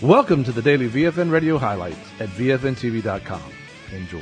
Welcome to the daily VFN radio highlights at VFNTV.com. Enjoy.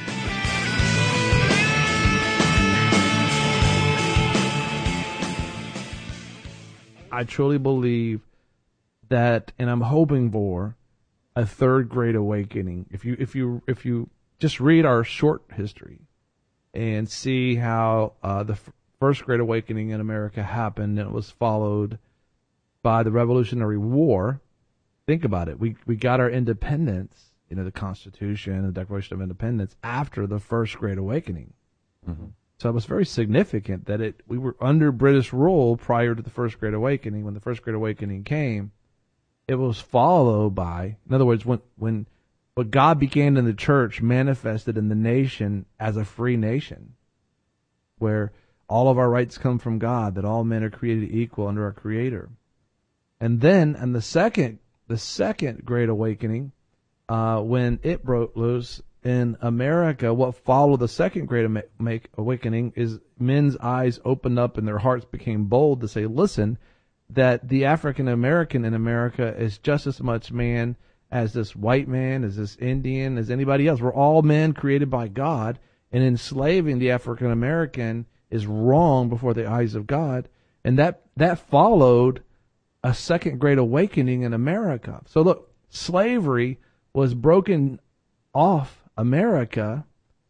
I truly believe that, and I'm hoping for, a third great awakening. If you just read our short history and see how the first great awakening in America happened, and it was followed by the Revolutionary War. Think about it. We got our independence, the Constitution, the Declaration of Independence, after the first great awakening. Mm-hmm. So it was very significant that we were under British rule prior to the first great awakening. When the first great awakening came, it was followed by, in other words, when what God began in the church manifested in the nation as a free nation, where all of our rights come from God, that all men are created equal under our Creator. And then, in the second great awakening, when it broke loose in America, what followed the second great awakening is men's eyes opened up and their hearts became bold to say, listen, that the African American in America is just as much man as this white man, as this Indian, as anybody else. We're all men created by God, and enslaving the African American is wrong before the eyes of God. And that followed a second great awakening in America. So look, slavery was broken off America,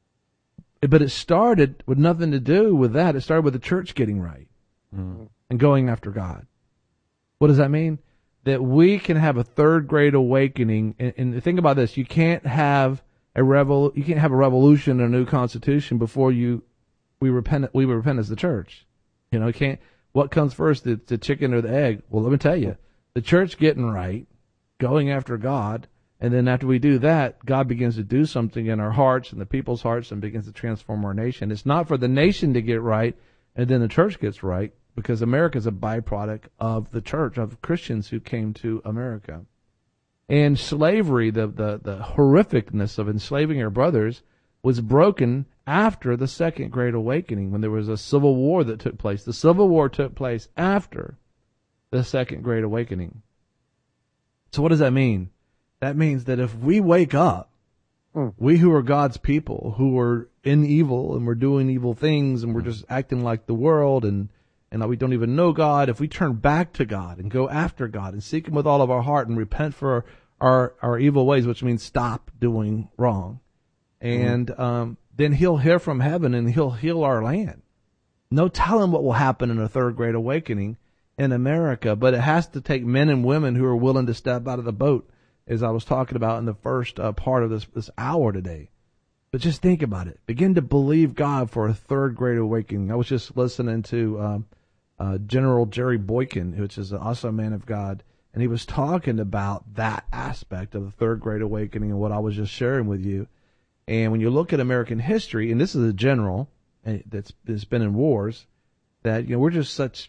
but it started with nothing to do with that. It started with the church getting right and going after God. What does that mean? That we can have a third great awakening. And think about this: you can't have a revolution or a new constitution before we repent as the church. You can't. What comes first, the chicken or the egg? Well, let me tell you, the church getting right, going after God, and then after we do that, God begins to do something in our hearts and the people's hearts and begins to transform our nation. It's not for the nation to get right and then the church gets right, because America is a byproduct of the church, of Christians who came to America. And slavery, the horrificness of enslaving our brothers, was broken after the second great awakening, when there was a civil war that took place. The Civil War took place after the second great awakening. So what does that mean? That means that if we wake up, we who are God's people, who are in evil and we're doing evil things and we're just acting like the world and we don't even know God, if we turn back to God and go after God and seek Him with all of our heart and repent for our evil ways, which means stop doing wrong, and then He'll hear from heaven and He'll heal our land. No telling what will happen in a third great awakening in America, but it has to take men and women who are willing to step out of the boat, as I was talking about in the first part of this hour today. But just think about it. Begin to believe God for a third great awakening. I was just listening to General Jerry Boykin, which is an awesome man of God, and he was talking about that aspect of the third great awakening and what I was just sharing with you. And when you look at American history, and this is a general that's been in wars, that we're just such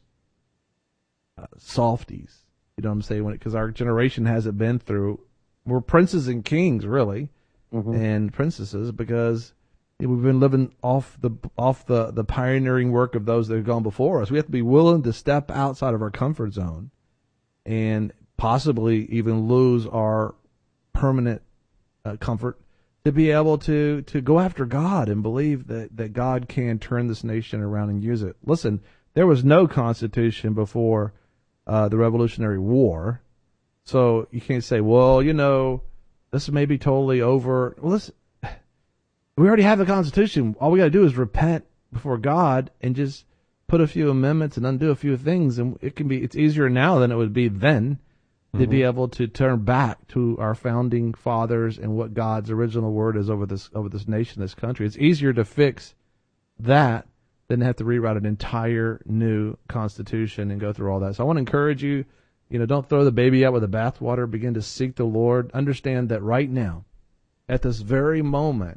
softies. You know what I'm saying? Because our generation hasn't been through. We're princes and kings, really, and princesses, because we've been living off the pioneering work of those that have gone before us. We have to be willing to step outside of our comfort zone, and possibly even lose our permanent comfort, to be able to go after God and believe that God can turn this nation around and use it. Listen, there was no constitution before the Revolutionary War, so you can't say, well, this may be totally over. Well, listen, we already have the Constitution. All we got to do is repent before God and just put a few amendments and undo a few things, and it's easier now than it would be then to be able to turn back to our founding fathers and what God's original word is over this nation, this country. It's easier to fix that than have to rewrite an entire new constitution and go through all that. So I want to encourage you, don't throw the baby out with the bathwater. Begin to seek the Lord. Understand that right now, at this very moment,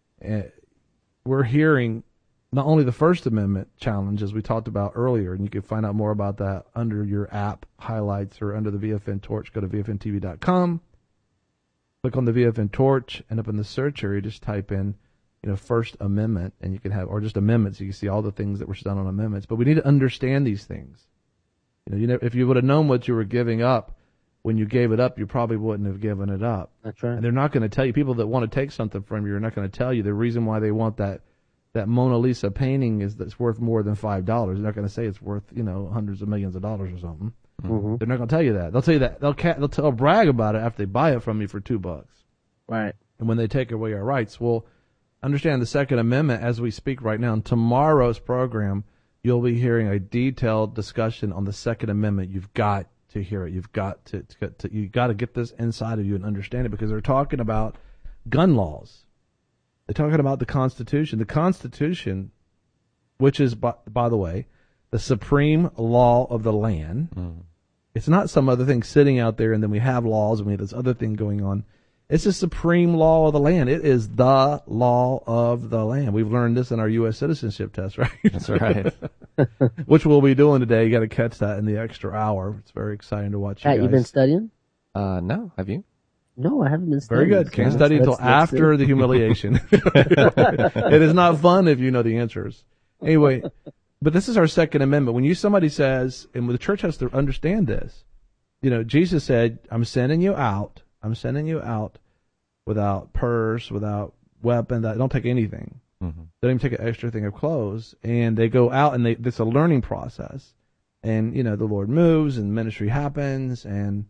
we're hearing not only the First Amendment challenge, as we talked about earlier, and you can find out more about that under your app highlights or under the VFN Torch. Go to VFNTV.com, click on the VFN Torch, and up in the search area, just type in First Amendment, and you can have, or just amendments. You can see all the things that were done on amendments. But we need to understand these things. If you would have known what you were giving up when you gave it up, you probably wouldn't have given it up. That's right. And they're not going to tell you. People that want to take something from you are not going to tell you the reason why they want that Mona Lisa painting is that's worth more than $5. They're not going to say it's worth hundreds of millions of dollars or something. Mm-hmm. They're not going to tell you that. They'll tell you that they'll brag about it after they buy it from you for $2. Right. And when they take away our rights, well, understand the Second Amendment as we speak right now. In tomorrow's program, you'll be hearing a detailed discussion on the Second Amendment. You've got to hear it. You've got to get this inside of you and understand it, because they're talking about gun laws. They're talking about the Constitution. The Constitution, which is, by the way, the supreme law of the land. Mm. It's not some other thing sitting out there and then we have laws and we have this other thing going on. It's the supreme law of the land. It is the law of the land. We've learned this in our U.S. citizenship test, right? That's right. Which we'll be doing today. You got to catch that in the extra hour. It's very exciting to watch. Pat, you been studying? No. Have you? No, I haven't been studying. Very good. Can't study until after the humiliation. It is not fun if you know the answers. Anyway, but this is our Second Amendment. When somebody says, and the church has to understand this, Jesus said, I'm sending you out without purse, without weapon. Don't take anything. Mm-hmm. They don't even take an extra thing of clothes. And they go out and it's a learning process. And, the Lord moves and ministry happens and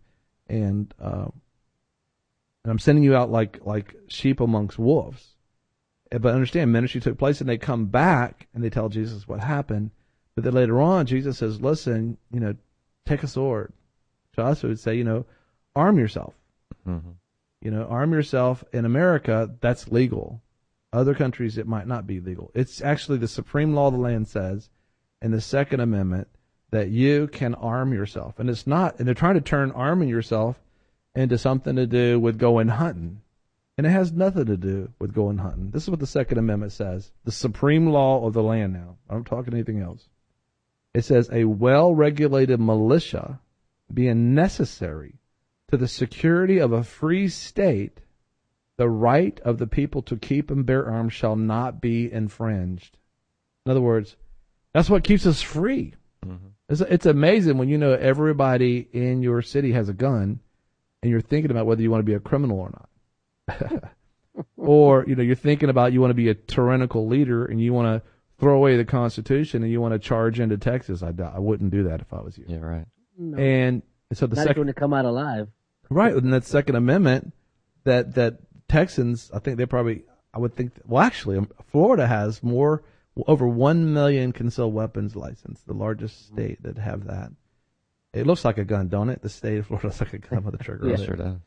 I'm sending you out like sheep amongst wolves. But understand, ministry took place and they come back and they tell Jesus what happened. But then later on, Jesus says, listen, take a sword. To us, it would say, arm yourself. Mm-hmm. Arm yourself. In America, that's legal. Other countries, it might not be legal. It's actually the supreme law of the land says in the Second Amendment that you can arm yourself. And it's not, and they're trying to turn arming yourself into something to do with going hunting. And it has nothing to do with going hunting. This is what the Second Amendment says. The supreme law of the land now. I don't talk anything else. It says a well-regulated militia being necessary to the security of a free state, the right of the people to keep and bear arms shall not be infringed. In other words, that's what keeps us free. Mm-hmm. It's amazing when everybody in your city has a gun and you're thinking about whether you want to be a criminal or not. Or, you're thinking about you want to be a tyrannical leader and you want to throw away the Constitution and you want to charge into Texas. I wouldn't do that if I was you. Yeah, right. No. And so the not going to come out alive. Right, and that Second Amendment that Texans, I think I would think, well, actually, Florida has over 1 million concealed weapons licensed, the largest state that have that. It looks like a gun, don't it? The state of Florida looks like a gun with a trigger. Yeah, on it. Sure does.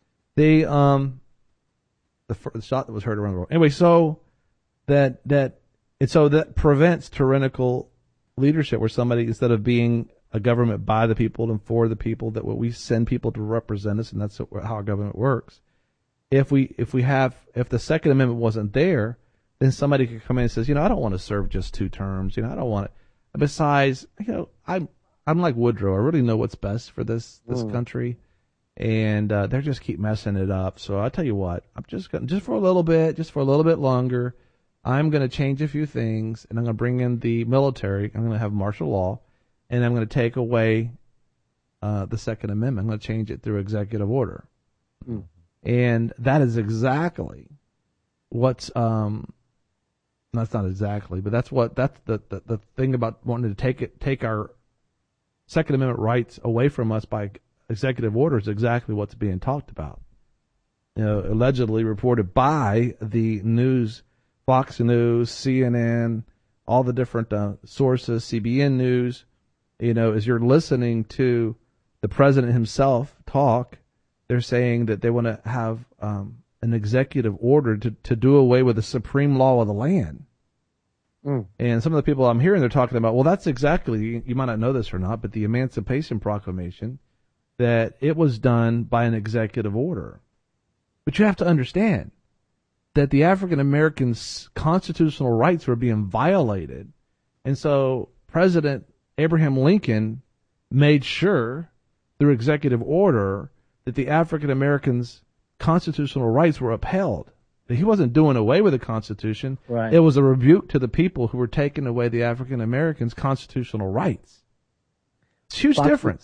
The shot that was heard around the world. Anyway, so that prevents tyrannical leadership, where somebody, instead of being a government by the people and for the people, that we send people to represent us, and that's how our government works. If the Second Amendment wasn't there, then somebody could come in and says, I don't want to serve just 2 terms. I don't want it. Besides, I'm like Woodrow. I really know what's best for this country, and they just keep messing it up. So I tell you what, I'm just for a little bit longer, I'm going to change a few things, and I'm going to bring in the military. I'm going to have martial law, and I'm going to take away the Second Amendment. I'm going to change it through executive order. Mm. And that is exactly what's that's not exactly, but that's the thing about wanting to take our Second Amendment rights away from us by executive order is exactly what's being talked about. Allegedly reported by the news, Fox News, CNN, all the different sources, CBN News. As you're listening to the president himself talk, they're saying that they want to have an executive order to do away with the supreme law of the land. Mm. And some of the people I'm hearing, they're talking about, well, that's exactly, you might not know this or not, but the Emancipation Proclamation, that it was done by an executive order. But you have to understand that the African Americans' constitutional rights were being violated. And so President Abraham Lincoln made sure through executive order that the African Americans' constitutional rights were upheld. He wasn't doing away with the Constitution. Right. It was a rebuke to the people who were taking away the African Americans' constitutional rights. It's a huge difference.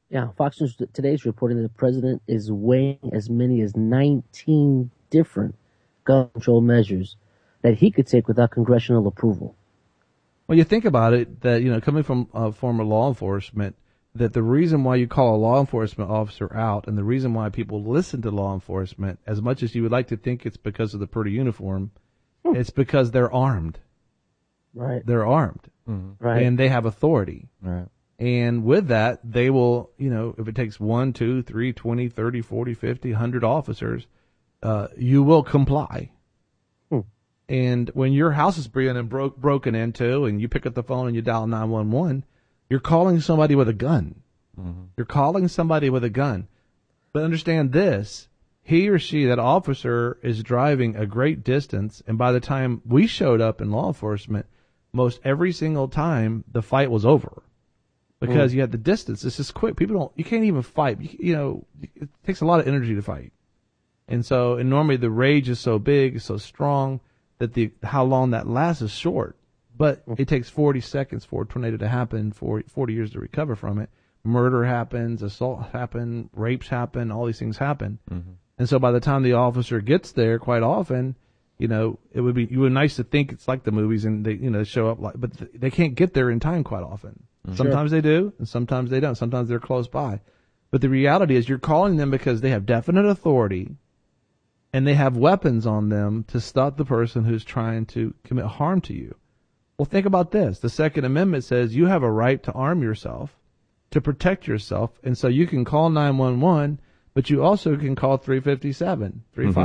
Yeah, Fox News today is reporting that the president is weighing as many as 19 different gun control measures that he could take without congressional approval. Well, you think about it, that, coming from former law enforcement, that the reason why you call a law enforcement officer out and the reason why people listen to law enforcement, as much as you would like to think it's because of the pretty uniform, it's because they're armed. Right. They're armed. Mm-hmm. Right. And they have authority. Right. And with that, they will, if it takes 1, 2, 3, 20, 30, 40, 50, 100 officers, you will comply. And when your house is being broken into and you pick up the phone and you dial 911, you're calling somebody with a gun. Mm-hmm. You're calling somebody with a gun. But understand this, he or she, that officer, is driving a great distance, and by the time we showed up in law enforcement, most every single time the fight was over. Because you had the distance. It's just quick. You can't even fight. It takes a lot of energy to fight. And normally the rage is so big, so strong, that how long that lasts is short. But it takes 40 seconds for a tornado to happen, for 40 years to recover from it. Murder happens, assault happen, rapes happen, all these things happen. Mm-hmm. And so by the time the officer gets there, quite often, it would be nice to think it's like the movies and they show up but they can't get there in time quite often. Mm-hmm. Sometimes they do, and sometimes they don't. Sometimes they're close by. But the reality is you're calling them because they have definite authority and they have weapons on them to stop the person who's trying to commit harm to you. Well, think about this. The Second Amendment says you have a right to arm yourself, to protect yourself, and so you can call 911, but you also can call 357.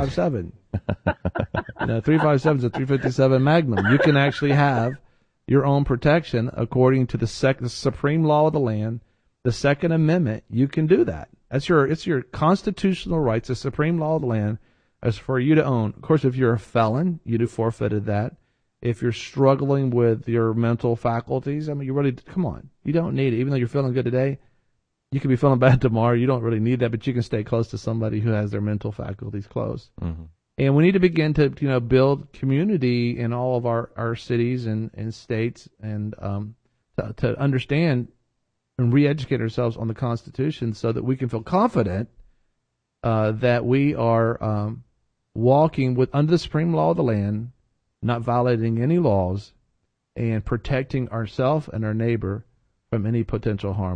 357 is a 357 Magnum. You can actually have your own protection according to the supreme law of the land, the Second Amendment. You can do that. It's your constitutional rights, the supreme law of the land, as for you to own. Of course, if you're a felon, you'd have forfeited that. If you're struggling with your mental faculties, come on. You don't need it. Even though you're feeling good today, you could be feeling bad tomorrow. You don't really need that, but you can stay close to somebody who has their mental faculties close. Mm-hmm. And we need to begin to, build community in all of our cities and states, and to understand and re-educate ourselves on the Constitution so that we can feel confident that we are walking under the supreme law of the land, not violating any laws, and protecting ourselves and our neighbor from any potential harm.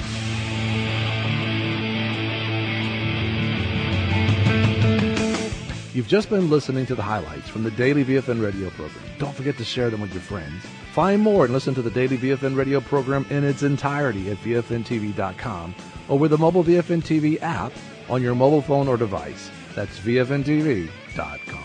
You've just been listening to the highlights from the Daily VFN radio program. Don't forget to share them with your friends. Find more and listen to the Daily VFN radio program in its entirety at VFNTV.com or with the mobile VFN TV app on your mobile phone or device. That's VFNTV.com.